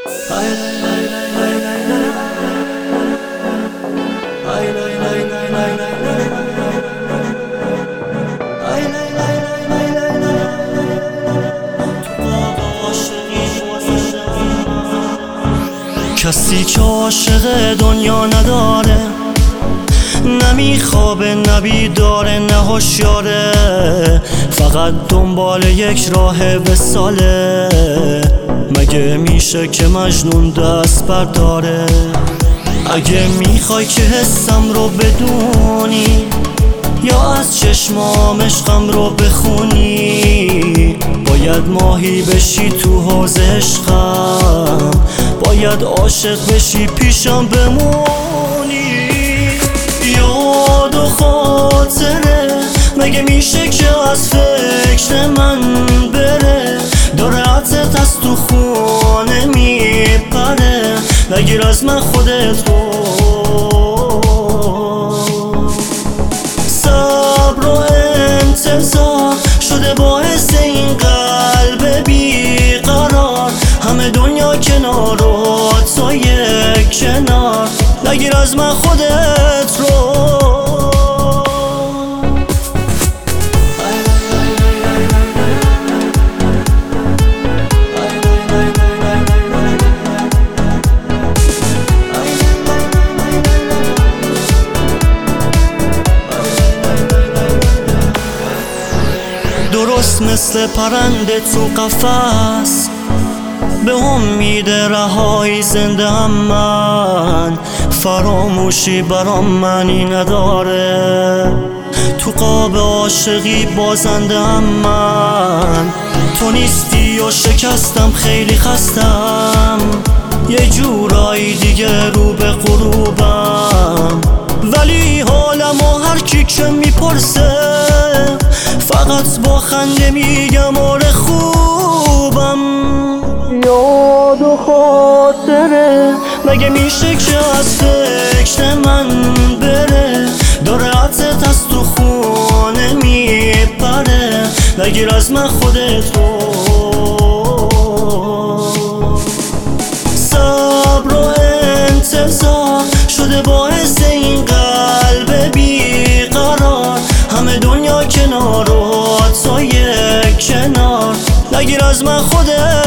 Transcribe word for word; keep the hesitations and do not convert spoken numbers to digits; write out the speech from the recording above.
کسی که عاشق دنیا نداره، نمیخوابه نبیداره نه هوشیاره، فقط دنبال یک راه وصاله. مگه میشه که مجنون دست برداره؟ اگه میخوای که حسم رو بدونی یا از چشمام عشقم رو بخونی، باید ماهی بشی تو حوض عشقم، باید عاشق بشی پیشم بمونی. یاد و خاطره مگه میشه که از فکر من بره؟ داره عطرت از تو خونه میپره، نگیر از من خودت رو. صبر و انتظار شده باعث این قلب بیقرار، همه دنیا کنار و تو یک کنار، نگیر از من خودت رو. درست مثل پرنده تو قفس، به امید رهایی زنده هم من، فراموشی برام معنی نداره، تو قاب عاشقی بازنده هم من. تو نیستی و شکستم خیلی خستم، یه جورایی دیگه رو به غروبم، ولی حالم و هر کی که میپرسه فقط با خنده میگم آره خوبم. یاد و خاطره مگه میشه که از فکر من بره؟ داره عطرت از تو خونه میپره، نگیر از من خودت رو. صبر و انتظار شده باعث این قلب بیقرار، همه دنیا کنار و تو یک کنار، نگیر از من خودت